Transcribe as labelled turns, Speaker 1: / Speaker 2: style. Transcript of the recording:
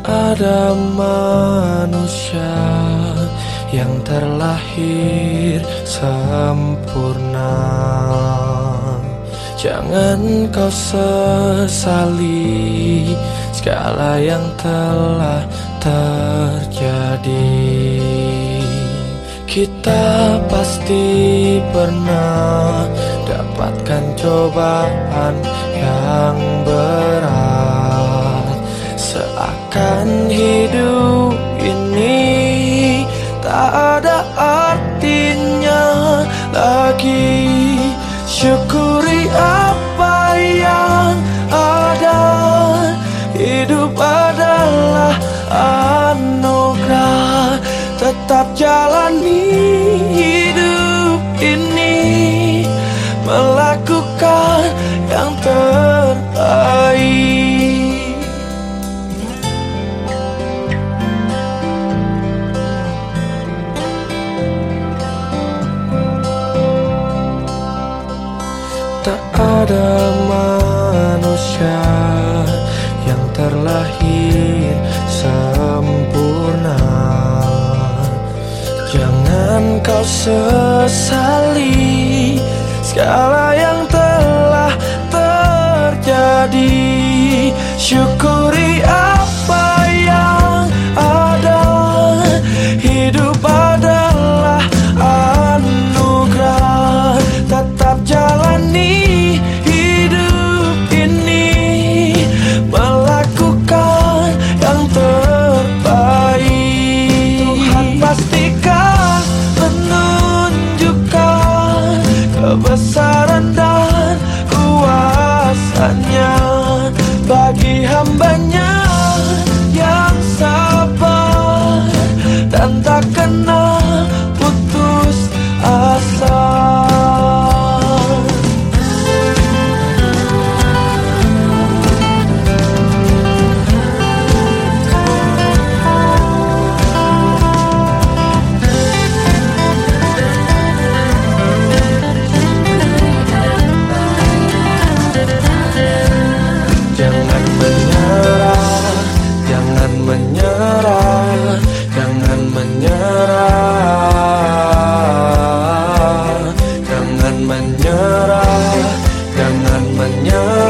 Speaker 1: Ada manusia yang terlahir sempurna. Jangan kau sesali segala yang telah terjadi. Kita pasti pernah dapatkan cobaan yang berat. Seakan hidup ini tak ada artinya lagi. Syukuri apa yang ada. Hidup adalah anugerah. Tetap jalani hidup ini, melakukan yang terbaik. Tak ada manusia yang terlahir sempurna. Jangan kau sesali segala yang telah terjadi. Syukuri apa yang ada. Hidup adalah anugerah. Tetap jalani hidup ini, melakukan yang terbaik. Tuhan pastikan menunjukkan kebesaran dan kuasanya bagi hambanya yang sabar dan tak kenal putus asa. Jangan menyerah, jangan menyerah, jangan menyerah, jangan menyerah, jangan menyerah.